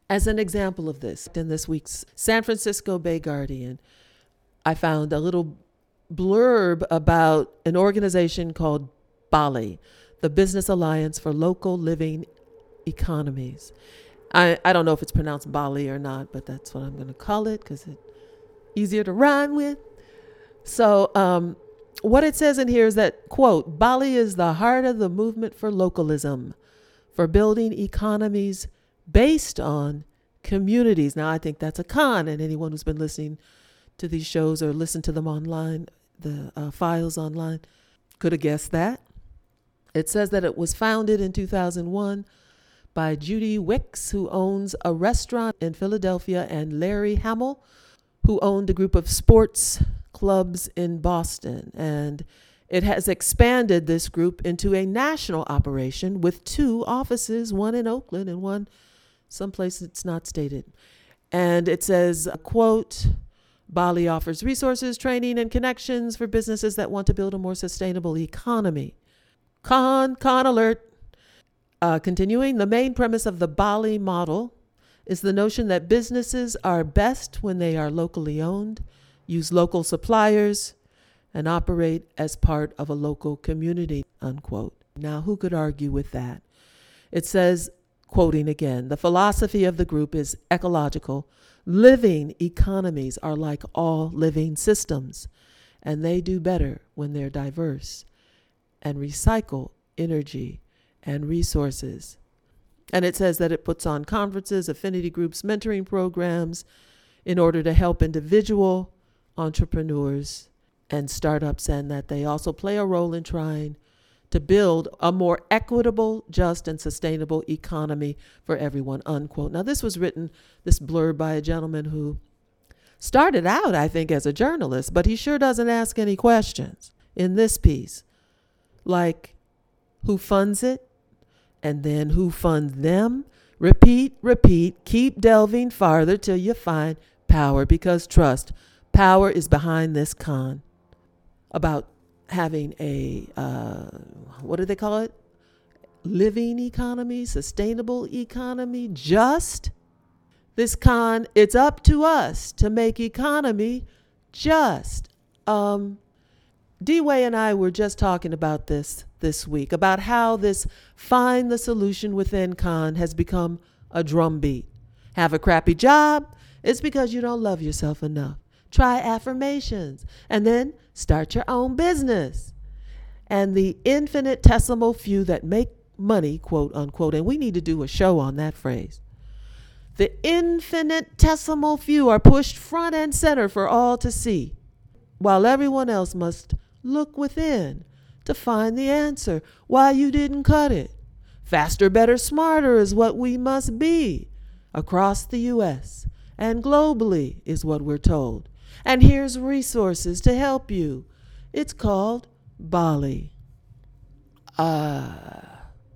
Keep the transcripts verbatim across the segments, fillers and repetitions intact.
As an example of this, in this week's San Francisco Bay Guardian, I found a little blurb about an organization called BALI, the Business Alliance for Local Living Economies. I, I don't know if it's pronounced Bali or not, but that's what I'm going to call it because it's easier to rhyme with. So um, what it says in here is that, quote, Bali is the heart of the movement for localism, for building economies based on communities. Now, I think that's a con, and anyone who's been listening to these shows or listened to them online, the uh, files online, could have guessed that. It says that it was founded in two thousand one by Judy Wicks, who owns a restaurant in Philadelphia, and Larry Hamill, who owned a group of sports clubs in Boston. And it has expanded this group into a national operation with two offices, one in Oakland and one someplace it's not stated. And it says, quote, Bali offers resources, training, and connections for businesses that want to build a more sustainable economy. Con, con alert. Uh, continuing, the main premise of the Bali model is the notion that businesses are best when they are locally owned, use local suppliers, and operate as part of a local community, unquote. Now, who could argue with that? It says, quoting again, the philosophy of the group is ecological. Living economies are like all living systems, and they do better when they're diverse and recycle energy and resources. And it says that it puts on conferences, affinity groups, mentoring programs in order to help individual entrepreneurs and startups, and that they also play a role in trying to build a more equitable, just, and sustainable economy for everyone, unquote. Now, this was written, this blurb, by a gentleman who started out, I think, as a journalist, but he sure doesn't ask any questions in this piece, like who funds it, and then who funds them. Repeat, repeat, keep delving farther till you find power, because trust, power is behind this con about having a, uh, what do they call it? Living economy, sustainable economy, just. This con, it's up to us to make economy just. Um, D-Way and I were just talking about this this week, about how this find the solution within con has become a drumbeat. Have a crappy job? It's because you don't love yourself enough. Try affirmations and then start your own business. And the infinitesimal few that make money, quote unquote, and we need to do a show on that phrase. The infinitesimal few are pushed front and center for all to see, while everyone else must look within to find the answer. Why you didn't cut it. Faster, better, smarter is what we must be across the U S and globally is what we're told. And here's resources to help you. It's called Bali. Uh,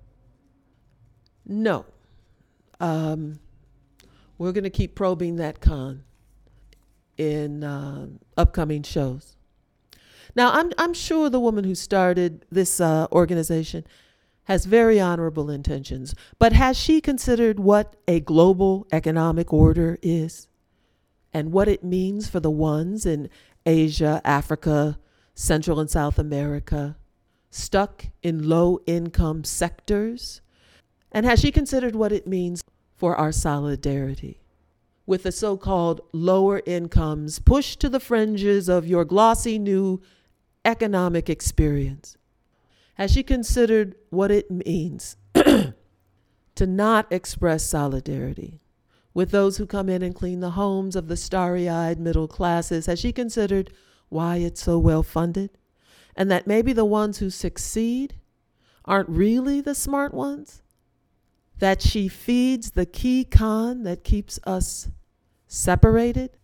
no. Um, we're going to keep probing that con in uh, upcoming shows. Now, I'm I'm sure the woman who started this uh, organization has very honorable intentions, but has she considered what a global economic order is and what it means for the ones in Asia, Africa, Central and South America, stuck in low-income sectors? And has she considered what it means for our solidarity with the so-called lower incomes pushed to the fringes of your glossy new economic experience? Has she considered what it means to not express solidarity with those who come in and clean the homes of the starry-eyed middle classes? Has she considered why it's so well funded? And that maybe the ones who succeed aren't really the smart ones? That she feeds the key con that keeps us separated?